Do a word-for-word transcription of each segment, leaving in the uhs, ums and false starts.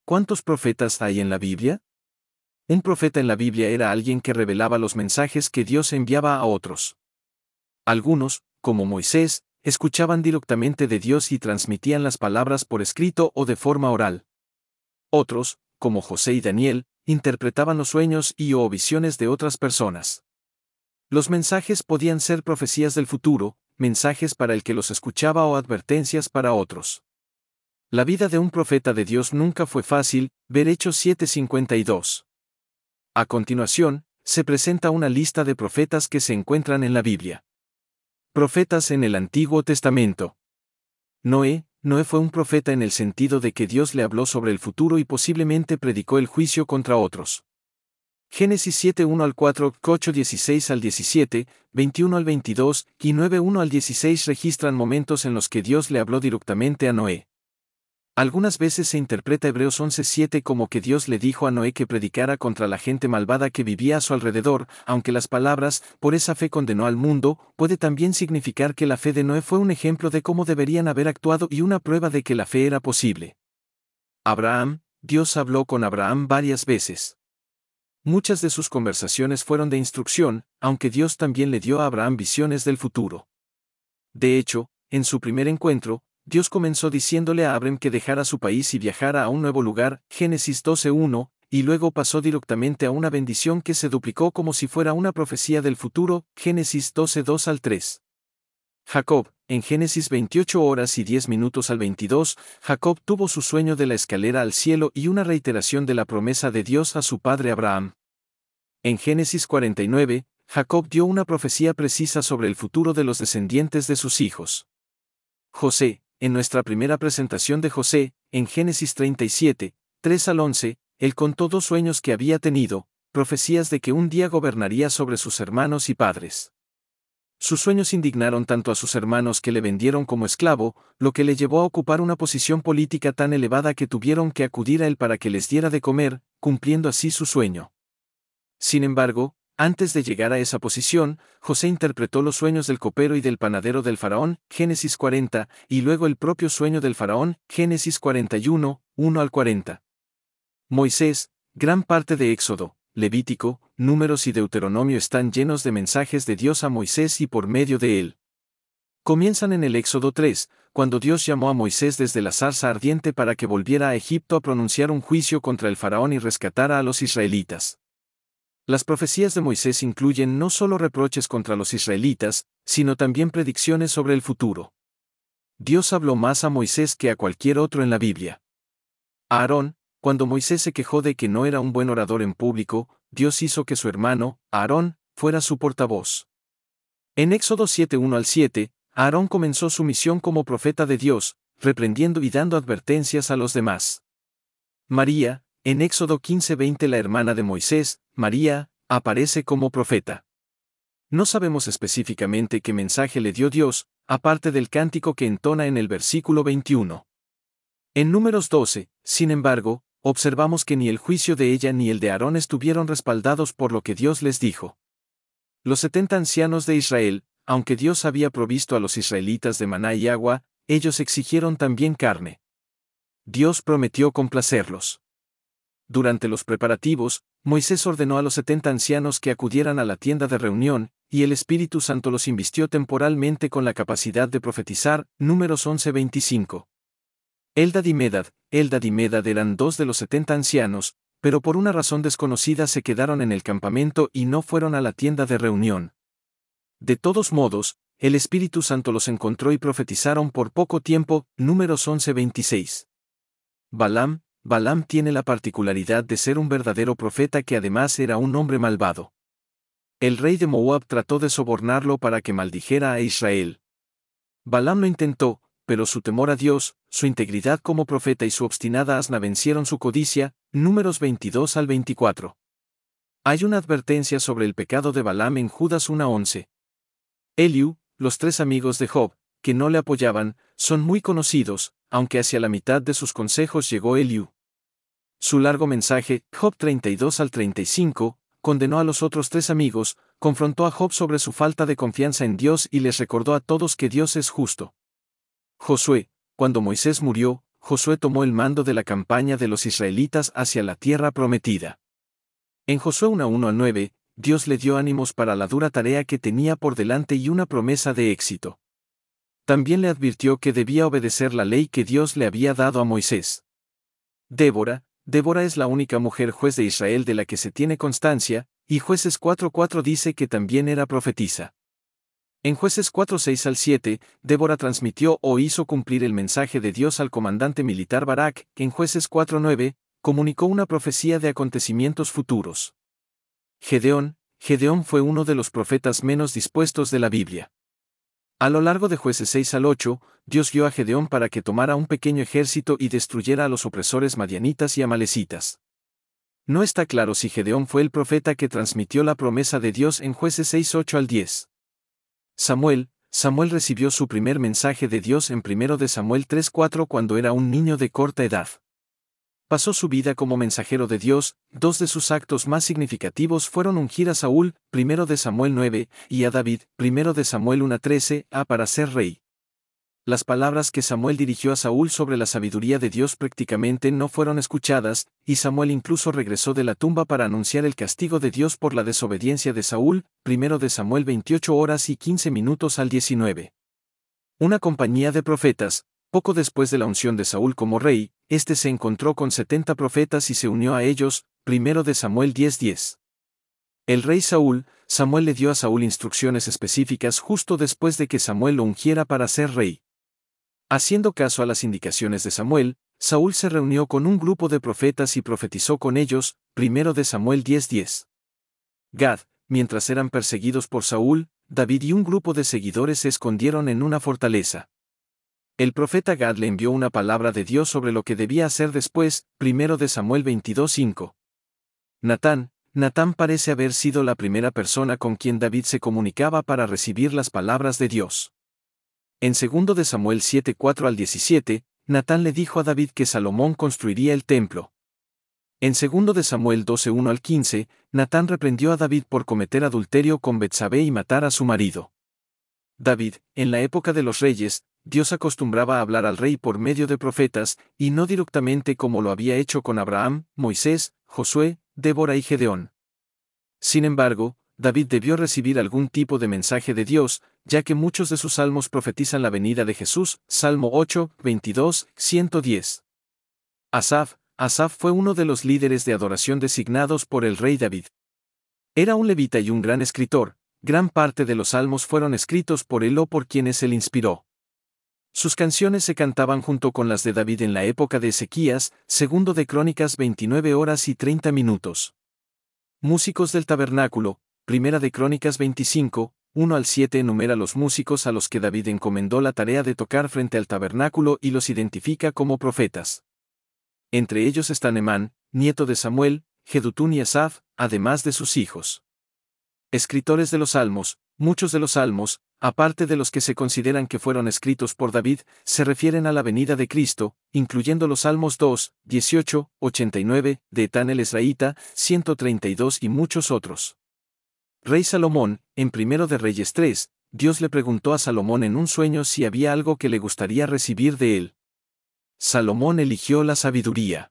¿Cuántos profetas hay en la Biblia? Un profeta en la Biblia era alguien que revelaba los mensajes que Dios enviaba a otros. Algunos, como Moisés, escuchaban directamente de Dios y transmitían las palabras por escrito o de forma oral. Otros, como José y Daniel, interpretaban los sueños y o visiones de otras personas. Los mensajes podían ser profecías del futuro, mensajes para el que los escuchaba o advertencias para otros. La vida de un profeta de Dios nunca fue fácil, ver Hechos siete cincuenta y dos. A continuación, se presenta una lista de profetas que se encuentran en la Biblia. Profetas en el Antiguo Testamento. Noé. Noé fue un profeta en el sentido de que Dios le habló sobre el futuro y posiblemente predicó el juicio contra otros. Génesis siete uno al cuatro, ocho dieciséis al diecisiete, veintiuno al veintidós y nueve uno al dieciséis registran momentos en los que Dios le habló directamente a Noé. Algunas veces se interpreta Hebreos once siete como que Dios le dijo a Noé que predicara contra la gente malvada que vivía a su alrededor, aunque las palabras, por esa fe condenó al mundo, puede también significar que la fe de Noé fue un ejemplo de cómo deberían haber actuado y una prueba de que la fe era posible. Abraham. Dios habló con Abraham varias veces. Muchas de sus conversaciones fueron de instrucción, aunque Dios también le dio a Abraham visiones del futuro. De hecho, en su primer encuentro, Dios comenzó diciéndole a Abraham que dejara su país y viajara a un nuevo lugar, Génesis doce uno, y luego pasó directamente a una bendición que se duplicó como si fuera una profecía del futuro, Génesis doce dos al tres. Jacob. En Génesis veintiocho horas y diez minutos al veintidós, Jacob tuvo su sueño de la escalera al cielo y una reiteración de la promesa de Dios a su padre Abraham. En Génesis cuarenta y nueve, Jacob dio una profecía precisa sobre el futuro de los descendientes de sus hijos. José. En nuestra primera presentación de José, en Génesis treinta y siete, tres al once, él contó dos sueños que había tenido, profecías de que un día gobernaría sobre sus hermanos y padres. Sus sueños indignaron tanto a sus hermanos que le vendieron como esclavo, lo que le llevó a ocupar una posición política tan elevada que tuvieron que acudir a él para que les diera de comer, cumpliendo así su sueño. Sin embargo, antes de llegar a esa posición, José interpretó los sueños del copero y del panadero del faraón, Génesis cuarenta, y luego el propio sueño del faraón, Génesis cuarenta y uno, uno al cuarenta. Moisés. Gran parte de Éxodo, Levítico, Números y Deuteronomio están llenos de mensajes de Dios a Moisés y por medio de él. Comienzan en el Éxodo tres, cuando Dios llamó a Moisés desde la zarza ardiente para que volviera a Egipto a pronunciar un juicio contra el faraón y rescatara a los israelitas. Las profecías de Moisés incluyen no solo reproches contra los israelitas, sino también predicciones sobre el futuro. Dios habló más a Moisés que a cualquier otro en la Biblia. A Aarón. Cuando Moisés se quejó de que no era un buen orador en público, Dios hizo que su hermano, Aarón, fuera su portavoz. En Éxodo siete uno al siete, Aarón comenzó su misión como profeta de Dios, reprendiendo y dando advertencias a los demás. María. En Éxodo quince veinte la hermana de Moisés, María, aparece como profeta. No sabemos específicamente qué mensaje le dio Dios, aparte del cántico que entona en el versículo veintiuno. En Números doce, sin embargo, observamos que ni el juicio de ella ni el de Aarón estuvieron respaldados por lo que Dios les dijo. Los setenta ancianos de Israel, aunque Dios había provisto a los israelitas de maná y agua, ellos exigieron también carne. Dios prometió complacerlos. Durante los preparativos, Moisés ordenó a los setenta ancianos que acudieran a la tienda de reunión, y el Espíritu Santo los invistió temporalmente con la capacidad de profetizar, Números once veinticinco. Eldad y Medad. Eldad y Medad eran dos de los setenta ancianos, pero por una razón desconocida se quedaron en el campamento y no fueron a la tienda de reunión. De todos modos, el Espíritu Santo los encontró y profetizaron por poco tiempo, Números once veintiséis. Balaam. Balaam tiene la particularidad de ser un verdadero profeta que además era un hombre malvado. El rey de Moab trató de sobornarlo para que maldijera a Israel. Balaam lo intentó, pero su temor a Dios, su integridad como profeta y su obstinada asna vencieron su codicia, Números veintidós al veinticuatro. Hay una advertencia sobre el pecado de Balaam en Judas uno once. Eliú. Los tres amigos de Job, que no le apoyaban, son muy conocidos, aunque hacia la mitad de sus consejos llegó Eliú. Su largo mensaje, Job treinta y dos al treinta y cinco, condenó a los otros tres amigos, confrontó a Job sobre su falta de confianza en Dios y les recordó a todos que Dios es justo. Josué. Cuando Moisés murió, Josué tomó el mando de la campaña de los israelitas hacia la tierra prometida. En Josué uno uno al nueve, Dios le dio ánimos para la dura tarea que tenía por delante y una promesa de éxito. También le advirtió que debía obedecer la ley que Dios le había dado a Moisés. Débora, Débora es la única mujer juez de Israel de la que se tiene constancia, y Jueces cuatro cuatro dice que también era profetisa. En Jueces cuatro seis al siete, Débora transmitió o hizo cumplir el mensaje de Dios al comandante militar Barak, que en Jueces cuatro nueve, comunicó una profecía de acontecimientos futuros. Gedeón, Gedeón fue uno de los profetas menos dispuestos de la Biblia. A lo largo de Jueces seis al ocho, Dios guió a Gedeón para que tomara un pequeño ejército y destruyera a los opresores madianitas y amalecitas. No está claro si Gedeón fue el profeta que transmitió la promesa de Dios en Jueces seis ocho al diez. Samuel, Samuel recibió su primer mensaje de Dios en primero de Samuel tres cuatro cuando era un niño de corta edad. Pasó su vida como mensajero de Dios. Dos de sus actos más significativos fueron ungir a Saúl, primero de Samuel nueve, y a David, primero de Samuel uno trece, a para ser rey. Las palabras que Samuel dirigió a Saúl sobre la sabiduría de Dios prácticamente no fueron escuchadas, y Samuel incluso regresó de la tumba para anunciar el castigo de Dios por la desobediencia de Saúl, primero de Samuel veintiocho horas y quince minutos al diecinueve. Una compañía de profetas. Poco después de la unción de Saúl como rey, éste se encontró con setenta profetas y se unió a ellos, primero de Samuel diez diez. El rey Saúl, Samuel le dio a Saúl instrucciones específicas justo después de que Samuel lo ungiera para ser rey. Haciendo caso a las indicaciones de Samuel, Saúl se reunió con un grupo de profetas y profetizó con ellos, primero de Samuel diez diez. Gad, mientras eran perseguidos por Saúl, David y un grupo de seguidores se escondieron en una fortaleza. El profeta Gad le envió una palabra de Dios sobre lo que debía hacer después, primero de Samuel veintidós cinco. Natán, Natán parece haber sido la primera persona con quien David se comunicaba para recibir las palabras de Dios. En segundo de Samuel siete cuatro al diecisiete, Natán le dijo a David que Salomón construiría el templo. En segundo de Samuel doce uno al quince, Natán reprendió a David por cometer adulterio con Betsabé y matar a su marido. David, en la época de los reyes, Dios acostumbraba a hablar al rey por medio de profetas, y no directamente como lo había hecho con Abraham, Moisés, Josué, Débora y Gedeón. Sin embargo, David debió recibir algún tipo de mensaje de Dios, ya que muchos de sus salmos profetizan la venida de Jesús, Salmo ocho, veintidós, ciento diez. Asaf, Asaf fue uno de los líderes de adoración designados por el rey David. Era un levita y un gran escritor. Gran parte de los salmos fueron escritos por él o por quienes él inspiró. Sus canciones se cantaban junto con las de David en la época de Ezequías, segundo de Crónicas veintinueve horas y treinta minutos. Músicos del tabernáculo, primera de Crónicas veinticinco, uno al siete enumera los músicos a los que David encomendó la tarea de tocar frente al tabernáculo y los identifica como profetas. Entre ellos están Emán, nieto de Samuel, Jedutún y Asaf, además de sus hijos. Escritores de los Salmos. Muchos de los salmos, aparte de los que se consideran que fueron escritos por David, se refieren a la venida de Cristo, incluyendo los Salmos dos, dieciocho, ochenta y nueve, de Etán el Esraíta, ciento treinta y dos y muchos otros. Rey Salomón, en Primero de Reyes tres, Dios le preguntó a Salomón en un sueño si había algo que le gustaría recibir de él. Salomón eligió la sabiduría.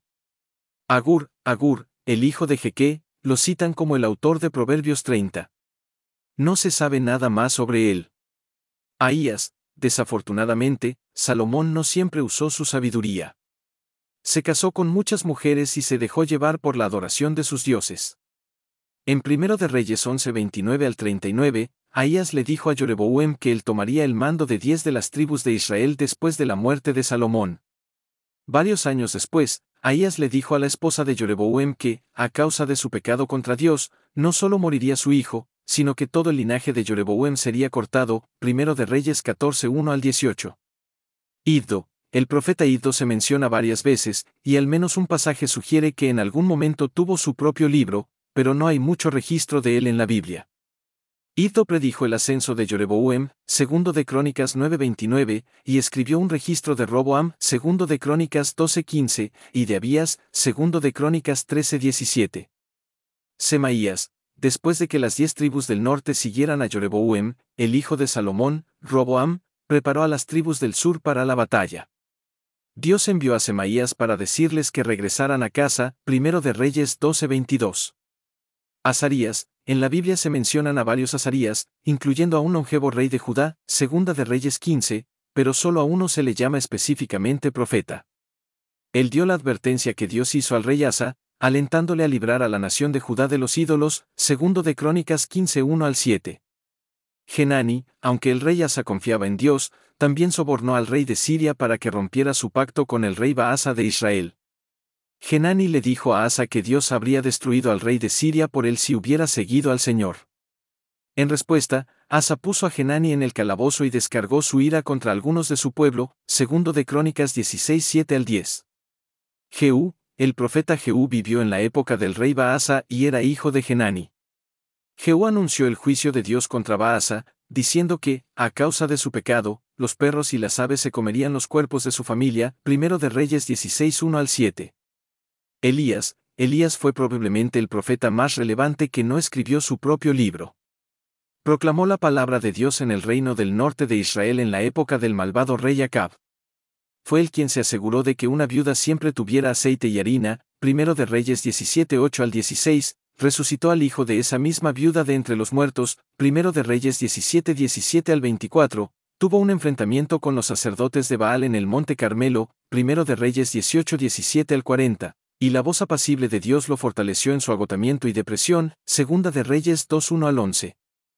Agur, Agur, el hijo de Jeque, lo citan como el autor de Proverbios treinta. No se sabe nada más sobre él. Ahías, desafortunadamente, Salomón no siempre usó su sabiduría. Se casó con muchas mujeres y se dejó llevar por la adoración de sus dioses. En Primero de Reyes once veintinueve al treinta y nueve, Ahías le dijo a Jeroboam que él tomaría el mando de diez de las tribus de Israel después de la muerte de Salomón. Varios años después, Ahías le dijo a la esposa de Jeroboam que, a causa de su pecado contra Dios, no solo moriría su hijo, sino que todo el linaje de Jeroboam sería cortado. Primero de Reyes catorce uno al dieciocho. Iddo, el profeta Iddo se menciona varias veces, y al menos un pasaje sugiere que en algún momento tuvo su propio libro, pero no hay mucho registro de él en la Biblia. Iddo predijo el ascenso de Jeroboam, segundo de Crónicas nueve veintinueve, y escribió un registro de Roboam, segundo de Crónicas doce quince, y de Abías, segundo de Crónicas trece diecisiete. Semaías, después de que las diez tribus del norte siguieran a Jeroboam, el hijo de Salomón, Roboam, preparó a las tribus del sur para la batalla. Dios envió a Semaías para decirles que regresaran a casa, Primero de Reyes doce veintidós. Azarías, en la Biblia se mencionan a varios Azarías, incluyendo a un longevo rey de Judá, Segunda de Reyes quince, pero solo a uno se le llama específicamente profeta. Él dio la advertencia que Dios hizo al rey Asa, alentándole a librar a la nación de Judá de los ídolos, Segundo de Crónicas quince uno al siete. Genani, aunque el rey Asa confiaba en Dios, también sobornó al rey de Siria para que rompiera su pacto con el rey Baasa de Israel. Genani le dijo a Asa que Dios habría destruido al rey de Siria por él si hubiera seguido al Señor. En respuesta, Asa puso a Genani en el calabozo y descargó su ira contra algunos de su pueblo, Segundo de Crónicas dieciséis siete al diez. Jehú, el profeta Jehú vivió en la época del rey Baasa y era hijo de Genani. Jehú anunció el juicio de Dios contra Baasa, diciendo que, a causa de su pecado, los perros y las aves se comerían los cuerpos de su familia, Primero de Reyes dieciséis uno al siete. Elías, Elías fue probablemente el profeta más relevante que no escribió su propio libro. Proclamó la palabra de Dios en el reino del norte de Israel en la época del malvado rey Acab. Fue él quien se aseguró de que una viuda siempre tuviera aceite y harina, Primero de Reyes diecisiete ocho al dieciséis, resucitó al hijo de esa misma viuda de entre los muertos, Primero de Reyes diecisiete diecisiete al veinticuatro, tuvo un enfrentamiento con los sacerdotes de Baal en el monte Carmelo, Primero de Reyes dieciocho diecisiete al cuarenta, y la voz apacible de Dios lo fortaleció en su agotamiento y depresión, Segunda de Reyes dos uno al once.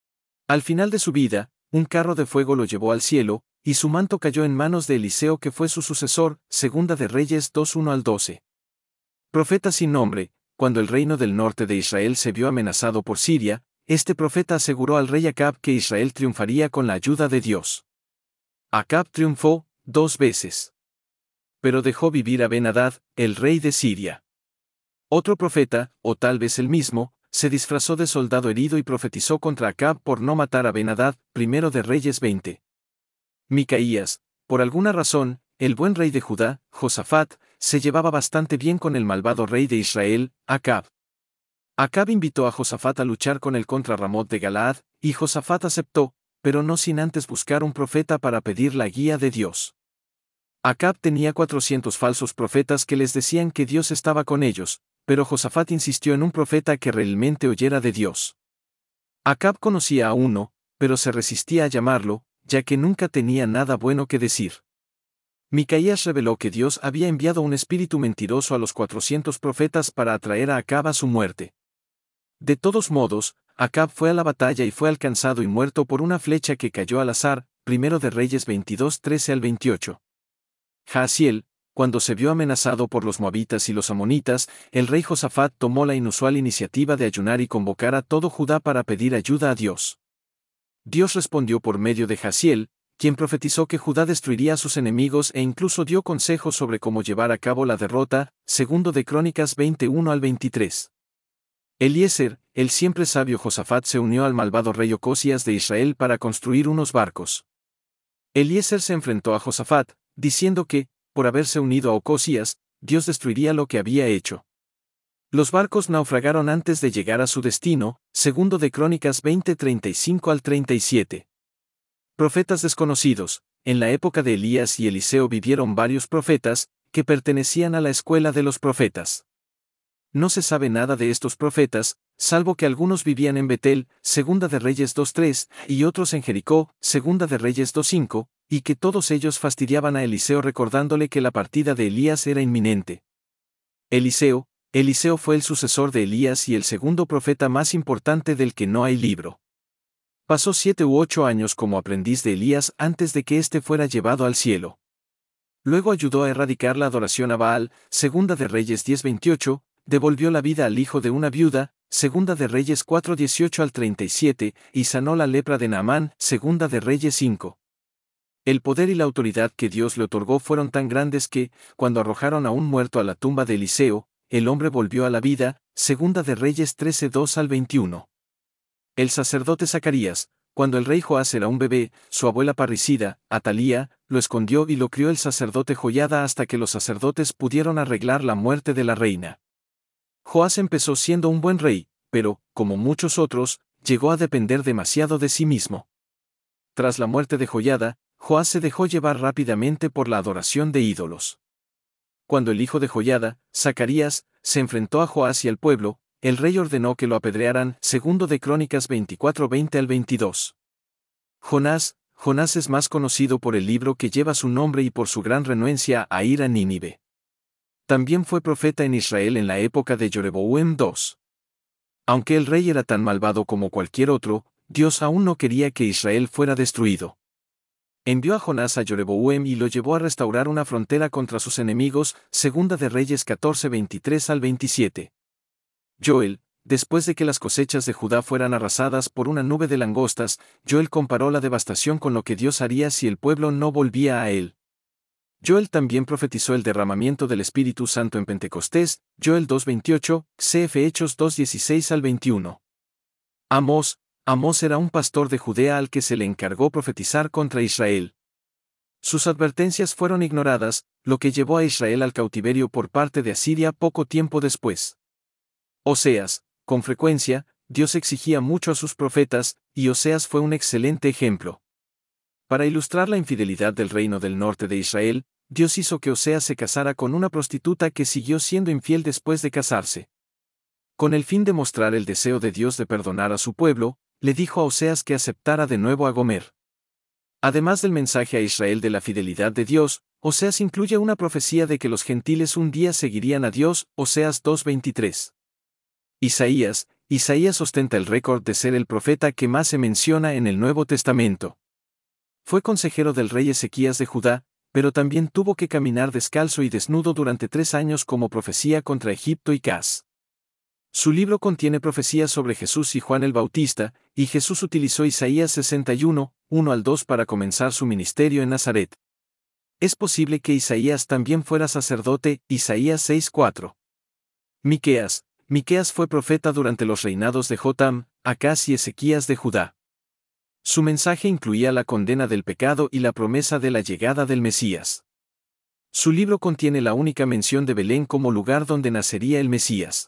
Al final de su vida, un carro de fuego lo llevó al cielo, y su manto cayó en manos de Eliseo que fue su sucesor, Segunda de Reyes dos uno al doce. Profeta sin nombre. Cuando el reino del norte de Israel se vio amenazado por Siria, este profeta aseguró al rey Acab que Israel triunfaría con la ayuda de Dios. Acab triunfó dos veces. Pero dejó vivir a Ben-Hadad, el rey de Siria. Otro profeta, o tal vez el mismo, se disfrazó de soldado herido y profetizó contra Acab por no matar a Ben-Hadad, Primero de Reyes veinte. Micaías, por alguna razón, el buen rey de Judá, Josafat, se llevaba bastante bien con el malvado rey de Israel, Acab. Acab invitó a Josafat a luchar con él contra Ramot de Galaad, y Josafat aceptó, pero no sin antes buscar un profeta para pedir la guía de Dios. Acab tenía cuatrocientos falsos profetas que les decían que Dios estaba con ellos, pero Josafat insistió en un profeta que realmente oyera de Dios. Acab conocía a uno, pero se resistía a llamarlo, ya que nunca tenía nada bueno que decir. Micaías reveló que Dios había enviado un espíritu mentiroso a los cuatrocientos profetas para atraer a Acab a su muerte. De todos modos, Acab fue a la batalla y fue alcanzado y muerto por una flecha que cayó al azar, Primero de Reyes veintidós trece al veintiocho. Jaasiel, cuando se vio amenazado por los moabitas y los amonitas, el rey Josafat tomó la inusual iniciativa de ayunar y convocar a todo Judá para pedir ayuda a Dios. Dios respondió por medio de Jaasiel, quien profetizó que Judá destruiría a sus enemigos e incluso dio consejos sobre cómo llevar a cabo la derrota, Segundo de Crónicas veintiuno al veintitrés. Eliezer, el siempre sabio Josafat se unió al malvado rey Ocosías de Israel para construir unos barcos. Eliezer se enfrentó a Josafat, diciendo que, por haberse unido a Ocosías, Dios destruiría lo que había hecho. Los barcos naufragaron antes de llegar a su destino, Segundo de Crónicas veinte treinta y cinco al treinta y siete. Profetas desconocidos. En la época de Elías y Eliseo vivieron varios profetas, que pertenecían a la escuela de los profetas. No se sabe nada de estos profetas, salvo que algunos vivían en Betel, Segunda de Reyes dos tres, y otros en Jericó, Segunda de Reyes dos cinco, y que todos ellos fastidiaban a Eliseo recordándole que la partida de Elías era inminente. Eliseo, Eliseo fue el sucesor de Elías y el segundo profeta más importante del que no hay libro. Pasó siete u ocho años como aprendiz de Elías antes de que éste fuera llevado al cielo. Luego ayudó a erradicar la adoración a Baal, Segunda de Reyes diez veintiocho, devolvió la vida al hijo de una viuda, Segunda de Reyes cuatro dieciocho al treinta y siete, y sanó la lepra de Naamán, Segunda de Reyes cinco. El poder y la autoridad que Dios le otorgó fueron tan grandes que, cuando arrojaron a un muerto a la tumba de Eliseo, el hombre volvió a la vida, Segunda de Reyes trece dos al veintiuno. El sacerdote Zacarías, cuando el rey Joás era un bebé, su abuela parricida, Atalía, lo escondió y lo crió el sacerdote Joiada hasta que los sacerdotes pudieron arreglar la muerte de la reina. Joás empezó siendo un buen rey, pero, como muchos otros, llegó a depender demasiado de sí mismo. Tras la muerte de Joiada, Joás se dejó llevar rápidamente por la adoración de ídolos. Cuando el hijo de Joiada, Zacarías, se enfrentó a Joás y al pueblo, el rey ordenó que lo apedrearan, segundo de Crónicas veinticuatro veinte al veintidós. Jonás, Jonás es más conocido por el libro que lleva su nombre y por su gran renuencia a ir a Nínive. También fue profeta en Israel en la época de Jeroboam segundo. Aunque el rey era tan malvado como cualquier otro, Dios aún no quería que Israel fuera destruido. Envió a Jonás a Jeroboam y lo llevó a restaurar una frontera contra sus enemigos, segunda de Reyes catorce veintitrés al veintisiete. Joel, después de que las cosechas de Judá fueran arrasadas por una nube de langostas, Joel comparó la devastación con lo que Dios haría si el pueblo no volvía a él. Joel también profetizó el derramamiento del Espíritu Santo en Pentecostés, Joel dos veintiocho, C F Hechos dos dieciséis al veintiuno. Amós, Amós era un pastor de Judea al que se le encargó profetizar contra Israel. Sus advertencias fueron ignoradas, lo que llevó a Israel al cautiverio por parte de Asiria poco tiempo después. Oseas, con frecuencia, Dios exigía mucho a sus profetas, y Oseas fue un excelente ejemplo. Para ilustrar la infidelidad del reino del norte de Israel, Dios hizo que Oseas se casara con una prostituta que siguió siendo infiel después de casarse. Con el fin de mostrar el deseo de Dios de perdonar a su pueblo, le dijo a Oseas que aceptara de nuevo a Gomer. Además del mensaje a Israel de la fidelidad de Dios, Oseas incluye una profecía de que los gentiles un día seguirían a Dios, Oseas dos veintitrés. Isaías, Isaías ostenta el récord de ser el profeta que más se menciona en el Nuevo Testamento. Fue consejero del rey Ezequías de Judá, pero también tuvo que caminar descalzo y desnudo durante tres años como profecía contra Egipto y Cas. Su libro contiene profecías sobre Jesús y Juan el Bautista, y Jesús utilizó Isaías sesenta y uno, uno al dos para comenzar su ministerio en Nazaret. Es posible que Isaías también fuera sacerdote, Isaías seis cuatro. Miqueas, Miqueas fue profeta durante los reinados de Jotam, Acaz y Ezequías de Judá. Su mensaje incluía la condena del pecado y la promesa de la llegada del Mesías. Su libro contiene la única mención de Belén como lugar donde nacería el Mesías.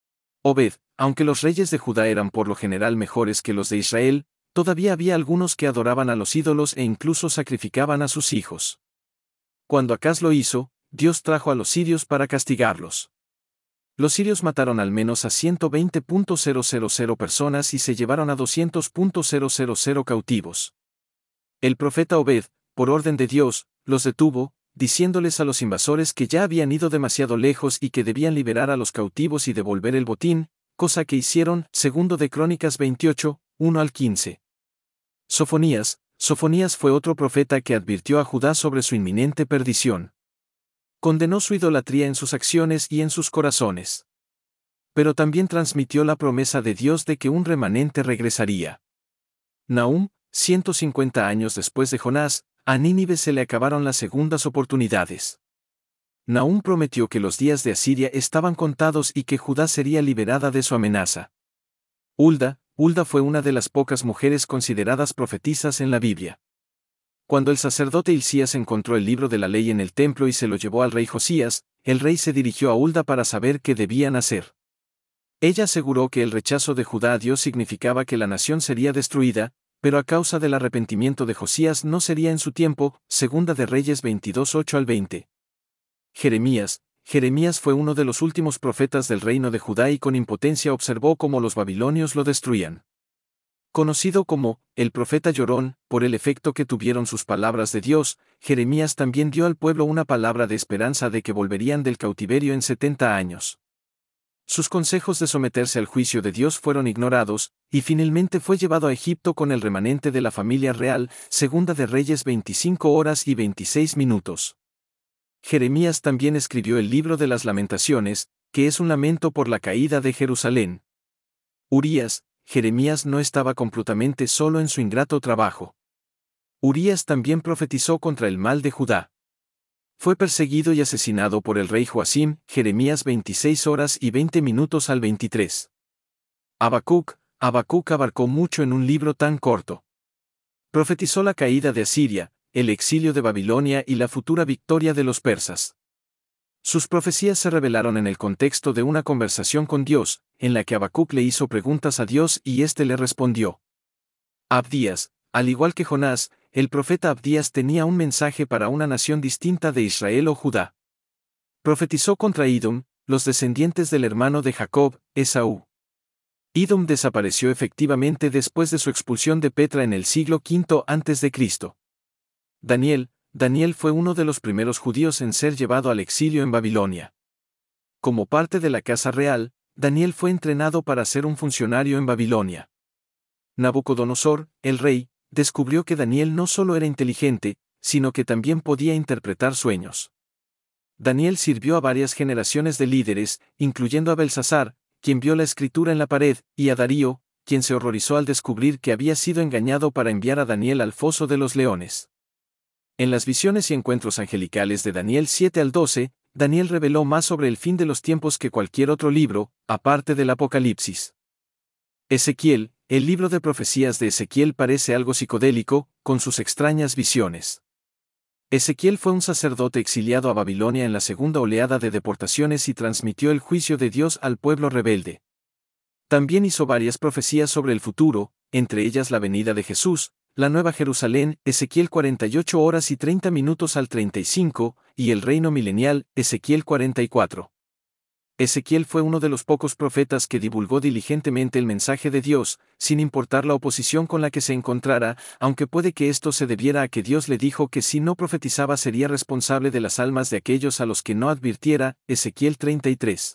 Obed, aunque los reyes de Judá eran por lo general mejores que los de Israel, todavía había algunos que adoraban a los ídolos e incluso sacrificaban a sus hijos. Cuando Acaz lo hizo, Dios trajo a los sirios para castigarlos. Los sirios mataron al menos a ciento veinte mil personas y se llevaron a doscientos mil cautivos. El profeta Obed, por orden de Dios, los detuvo, diciéndoles a los invasores que ya habían ido demasiado lejos y que debían liberar a los cautivos y devolver el botín, cosa que hicieron, segundo de Crónicas veintiocho, uno al quince. Sofonías, Sofonías fue otro profeta que advirtió a Judá sobre su inminente perdición. Condenó su idolatría en sus acciones y en sus corazones. Pero también transmitió la promesa de Dios de que un remanente regresaría. Nahum, ciento cincuenta años después de Jonás, a Nínive se le acabaron las segundas oportunidades. Nahum prometió que los días de Asiria estaban contados y que Judá sería liberada de su amenaza. Hulda, Hulda fue una de las pocas mujeres consideradas profetisas en la Biblia. Cuando el sacerdote Hilcías encontró el libro de la ley en el templo y se lo llevó al rey Josías, el rey se dirigió a Hulda para saber qué debían hacer. Ella aseguró que el rechazo de Judá a Dios significaba que la nación sería destruida, pero a causa del arrepentimiento de Josías no sería en su tiempo, segunda de Reyes veintidós ocho al veinte. Jeremías, Jeremías fue uno de los últimos profetas del reino de Judá y con impotencia observó cómo los babilonios lo destruían. Conocido como el profeta llorón, por el efecto que tuvieron sus palabras de Dios, Jeremías también dio al pueblo una palabra de esperanza de que volverían del cautiverio en setenta años. Sus consejos de someterse al juicio de Dios fueron ignorados, y finalmente fue llevado a Egipto con el remanente de la familia real, segunda de Reyes veinticinco horas y veintiséis minutos. Jeremías también escribió el libro de las Lamentaciones, que es un lamento por la caída de Jerusalén. Urías, Jeremías no estaba completamente solo en su ingrato trabajo. Urías también profetizó contra el mal de Judá. Fue perseguido y asesinado por el rey Joacim, Jeremías veintiséis horas y veinte minutos al veintitrés. Habacuc, Habacuc abarcó mucho en un libro tan corto. Profetizó la caída de Asiria, el exilio de Babilonia y la futura victoria de los persas. Sus profecías se revelaron en el contexto de una conversación con Dios, en la que Habacuc le hizo preguntas a Dios y éste le respondió. Abdías, al igual que Jonás, el profeta Abdías tenía un mensaje para una nación distinta de Israel o Judá. Profetizó contra Edom, los descendientes del hermano de Jacob, Esaú. Edom desapareció efectivamente después de su expulsión de Petra en el siglo quinto antes de Cristo. Daniel, Daniel fue uno de los primeros judíos en ser llevado al exilio en Babilonia. Como parte de la casa real, Daniel fue entrenado para ser un funcionario en Babilonia. Nabucodonosor, el rey, descubrió que Daniel no solo era inteligente, sino que también podía interpretar sueños. Daniel sirvió a varias generaciones de líderes, incluyendo a Belsasar, quien vio la escritura en la pared, y a Darío, quien se horrorizó al descubrir que había sido engañado para enviar a Daniel al foso de los leones. En las visiones y encuentros angelicales de Daniel siete al doce, Daniel reveló más sobre el fin de los tiempos que cualquier otro libro, aparte del Apocalipsis. Ezequiel, el libro de profecías de Ezequiel parece algo psicodélico, con sus extrañas visiones. Ezequiel fue un sacerdote exiliado a Babilonia en la segunda oleada de deportaciones y transmitió el juicio de Dios al pueblo rebelde. También hizo varias profecías sobre el futuro, entre ellas la venida de Jesús, la Nueva Jerusalén, Ezequiel cuarenta y ocho horas y treinta minutos al treinta y cinco, y el reino milenial, Ezequiel cuarenta y cuatro. Ezequiel fue uno de los pocos profetas que divulgó diligentemente el mensaje de Dios, sin importar la oposición con la que se encontrara, aunque puede que esto se debiera a que Dios le dijo que si no profetizaba sería responsable de las almas de aquellos a los que no advirtiera, Ezequiel treinta y tres.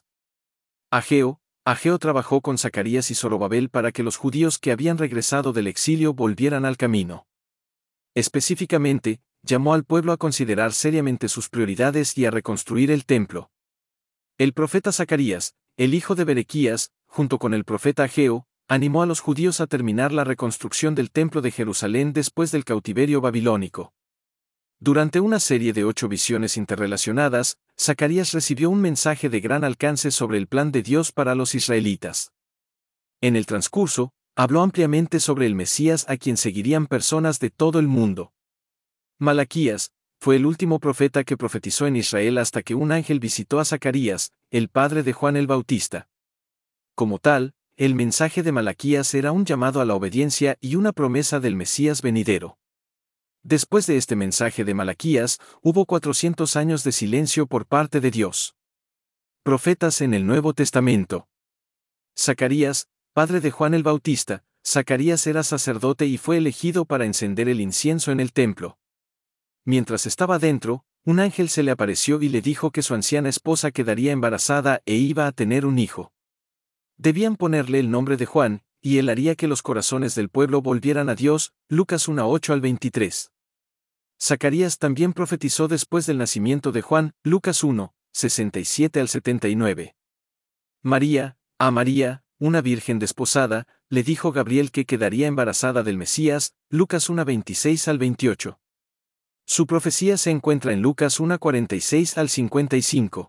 Ageo, Ageo trabajó con Zacarías y Zorobabel para que los judíos que habían regresado del exilio volvieran al camino. Específicamente, llamó al pueblo a considerar seriamente sus prioridades y a reconstruir el templo. El profeta Zacarías, el hijo de Berequías, junto con el profeta Ageo, animó a los judíos a terminar la reconstrucción del templo de Jerusalén después del cautiverio babilónico. Durante una serie de ocho visiones interrelacionadas, Zacarías recibió un mensaje de gran alcance sobre el plan de Dios para los israelitas. En el transcurso, habló ampliamente sobre el Mesías a quien seguirían personas de todo el mundo. Malaquías fue el último profeta que profetizó en Israel hasta que un ángel visitó a Zacarías, el padre de Juan el Bautista. Como tal, el mensaje de Malaquías era un llamado a la obediencia y una promesa del Mesías venidero. Después de este mensaje de Malaquías, hubo cuatrocientos años de silencio por parte de Dios. Profetas en el Nuevo Testamento. Zacarías, padre de Juan el Bautista, Zacarías era sacerdote y fue elegido para encender el incienso en el templo. Mientras estaba dentro, un ángel se le apareció y le dijo que su anciana esposa quedaría embarazada e iba a tener un hijo. Debían ponerle el nombre de Juan, y él haría que los corazones del pueblo volvieran a Dios, Lucas uno ocho al veintitrés. Zacarías también profetizó después del nacimiento de Juan, Lucas uno, sesenta y siete al setenta y nueve. María, a María, una virgen desposada, le dijo Gabriel que quedaría embarazada del Mesías, Lucas uno veintiséis al veintiocho. Su profecía se encuentra en Lucas uno cuarenta y seis al cincuenta y cinco.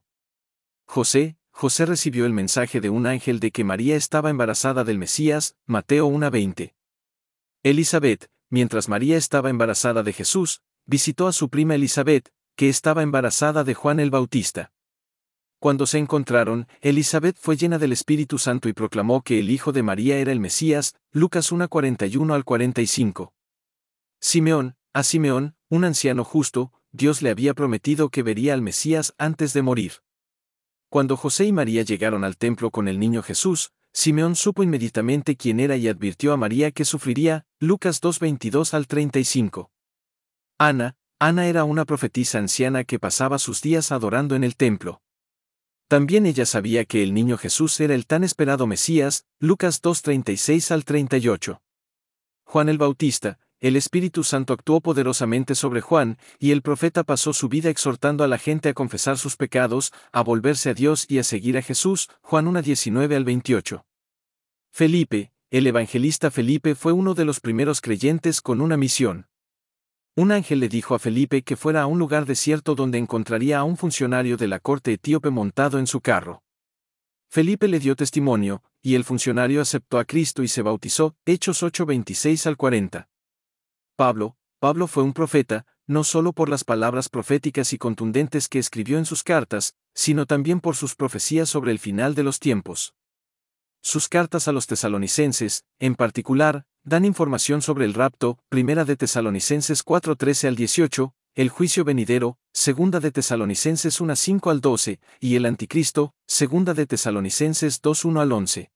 José, José recibió el mensaje de un ángel de que María estaba embarazada del Mesías, Mateo uno veinte. Elizabeth, mientras María estaba embarazada de Jesús, visitó a su prima Elizabeth, que estaba embarazada de Juan el Bautista. Cuando se encontraron, Elizabeth fue llena del Espíritu Santo y proclamó que el hijo de María era el Mesías, Lucas uno cuarenta y uno al cuarenta y cinco. Simeón, a Simeón, un anciano justo, Dios le había prometido que vería al Mesías antes de morir. Cuando José y María llegaron al templo con el niño Jesús, Simeón supo inmediatamente quién era y advirtió a María que sufriría, Lucas dos veintidós al treinta y cinco. Ana, Ana era una profetisa anciana que pasaba sus días adorando en el templo. También ella sabía que el niño Jesús era el tan esperado Mesías, Lucas dos treinta y seis al treinta y ocho. Juan el Bautista, el Espíritu Santo actuó poderosamente sobre Juan, y el profeta pasó su vida exhortando a la gente a confesar sus pecados, a volverse a Dios y a seguir a Jesús, Juan uno diecinueve al veintiocho. Felipe, el evangelista Felipe fue uno de los primeros creyentes con una misión. Un ángel le dijo a Felipe que fuera a un lugar desierto donde encontraría a un funcionario de la corte etíope montado en su carro. Felipe le dio testimonio, y el funcionario aceptó a Cristo y se bautizó, Hechos ocho veintiséis al cuarenta. Pablo, Pablo fue un profeta, no solo por las palabras proféticas y contundentes que escribió en sus cartas, sino también por sus profecías sobre el final de los tiempos. Sus cartas a los tesalonicenses, en particular, dan información sobre el rapto, primera de Tesalonicenses cuatro trece al dieciocho, el juicio venidero, segunda de Tesalonicenses uno cinco al doce, y el anticristo, segunda de Tesalonicenses dos uno al once.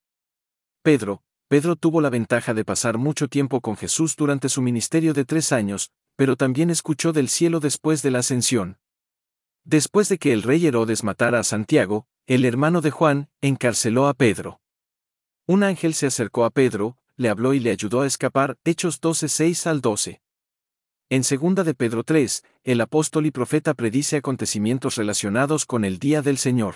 Pedro, Pedro tuvo la ventaja de pasar mucho tiempo con Jesús durante su ministerio de tres años, pero también escuchó del cielo después de la ascensión. Después de que el rey Herodes matara a Santiago, el hermano de Juan, encarceló a Pedro. Un ángel se acercó a Pedro, le habló y le ayudó a escapar, Hechos doce seis al doce. En segunda de Pedro tres, el apóstol y profeta predice acontecimientos relacionados con el día del Señor.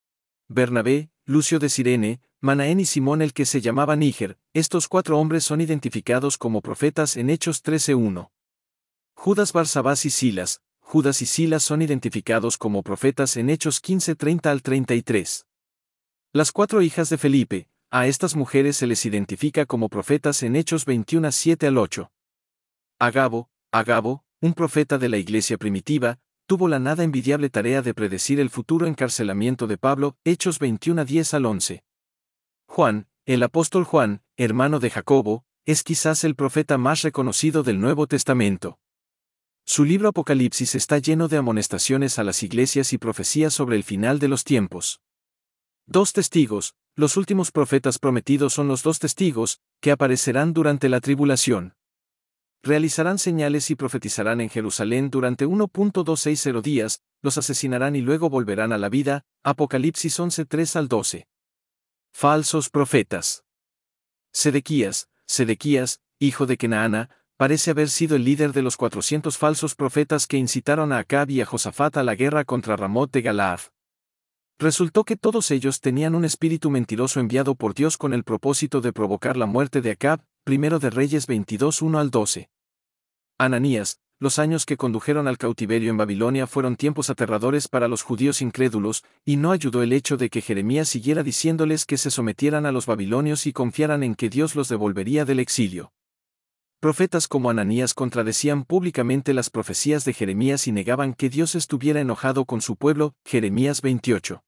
Bernabé, Lucio de Cirene, Manaén y Simón el que se llamaba Níger, estos cuatro hombres son identificados como profetas en Hechos trece uno. Judas Barsabás y Silas, Judas y Silas son identificados como profetas en Hechos quince treinta al treinta y tres. Las cuatro hijas de Felipe, a estas mujeres se les identifica como profetas en Hechos veintiuno siete al ocho. Agabo, Agabo, un profeta de la iglesia primitiva, tuvo la nada envidiable tarea de predecir el futuro encarcelamiento de Pablo, Hechos veintiuno diez al once. Juan, el apóstol Juan, hermano de Jacobo, es quizás el profeta más reconocido del Nuevo Testamento. Su libro Apocalipsis está lleno de amonestaciones a las iglesias y profecías sobre el final de los tiempos. Dos testigos, los últimos profetas prometidos son los dos testigos, que aparecerán durante la tribulación. Realizarán señales y profetizarán en Jerusalén durante uno punto doscientos sesenta días, los asesinarán y luego volverán a la vida, Apocalipsis once tres al doce. Falsos profetas. Sedequías, Sedequías, hijo de Kenaana, parece haber sido el líder de los cuatrocientos falsos profetas que incitaron a Acab y a Josafat a la guerra contra Ramot de Galaad. Resultó que todos ellos tenían un espíritu mentiroso enviado por Dios con el propósito de provocar la muerte de Acab, primero de Reyes veintidós uno al doce. Ananías, los años que condujeron al cautiverio en Babilonia fueron tiempos aterradores para los judíos incrédulos, y no ayudó el hecho de que Jeremías siguiera diciéndoles que se sometieran a los babilonios y confiaran en que Dios los devolvería del exilio. Profetas como Ananías contradecían públicamente las profecías de Jeremías y negaban que Dios estuviera enojado con su pueblo, Jeremías veintiocho.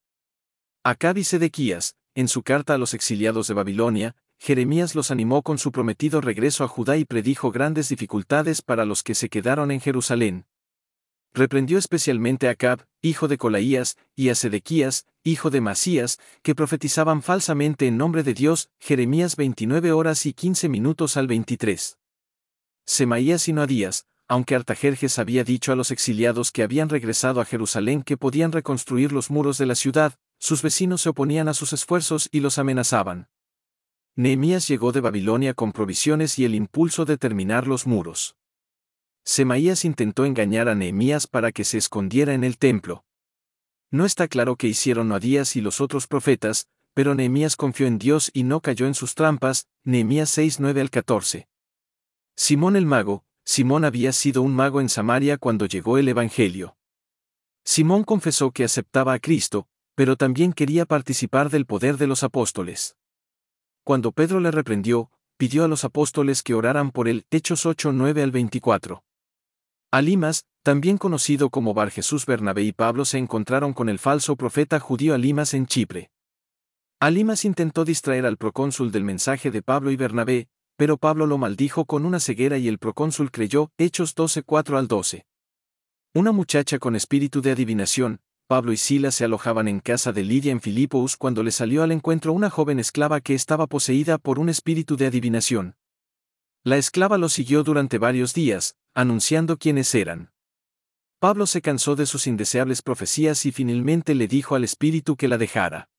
Acab y Sedequías, en su carta a los exiliados de Babilonia, Jeremías los animó con su prometido regreso a Judá y predijo grandes dificultades para los que se quedaron en Jerusalén. Reprendió especialmente a Acab, hijo de Colaías, y a Sedequías, hijo de Masías, que profetizaban falsamente en nombre de Dios, Jeremías veintinueve horas y quince minutos al veintitrés. Semaías y Noadías, aunque Artajerjes había dicho a los exiliados que habían regresado a Jerusalén que podían reconstruir los muros de la ciudad, sus vecinos se oponían a sus esfuerzos y los amenazaban. Nehemías llegó de Babilonia con provisiones y el impulso de terminar los muros. Semaías intentó engañar a Nehemías para que se escondiera en el templo. No está claro qué hicieron Noadías y los otros profetas, pero Nehemías confió en Dios y no cayó en sus trampas, Nehemías seis nueve al catorce. Simón el mago, Simón había sido un mago en Samaria cuando llegó el Evangelio. Simón confesó que aceptaba a Cristo, pero también quería participar del poder de los apóstoles. Cuando Pedro le reprendió, pidió a los apóstoles que oraran por él, Hechos ocho nueve al veinticuatro. Alimas, también conocido como Bar Jesús, Bernabé y Pablo se encontraron con el falso profeta judío Alimas en Chipre. Alimas intentó distraer al procónsul del mensaje de Pablo y Bernabé, pero Pablo lo maldijo con una ceguera y el procónsul creyó, Hechos doce cuatro al doce. Una muchacha con espíritu de adivinación, Pablo y Silas se alojaban en casa de Lidia en Filipos cuando le salió al encuentro una joven esclava que estaba poseída por un espíritu de adivinación. La esclava lo siguió durante varios días, anunciando quiénes eran. Pablo se cansó de sus indeseables profecías y finalmente le dijo al espíritu que la dejara.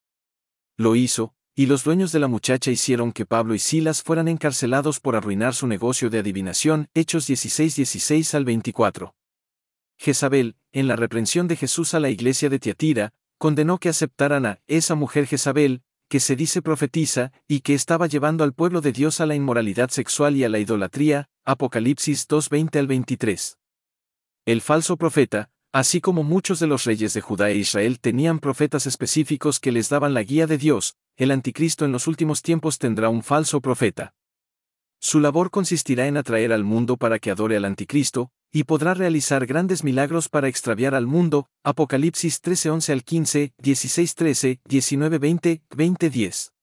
Lo hizo, y los dueños de la muchacha hicieron que Pablo y Silas fueran encarcelados por arruinar su negocio de adivinación, Hechos dieciséis dieciséis al veinticuatro. Jezabel, en la reprensión de Jesús a la iglesia de Tiatira, condenó que aceptaran a esa mujer Jezabel, que se dice profetiza, y que estaba llevando al pueblo de Dios a la inmoralidad sexual y a la idolatría, Apocalipsis dos veinte al veintitrés. El falso profeta, así como muchos de los reyes de Judá e Israel tenían profetas específicos que les daban la guía de Dios, el anticristo en los últimos tiempos tendrá un falso profeta. Su labor consistirá en atraer al mundo para que adore al anticristo, y podrá realizar grandes milagros para extraviar al mundo, Apocalipsis trece once al quince, dieciséis trece, diecinueve veinte, veinte diez.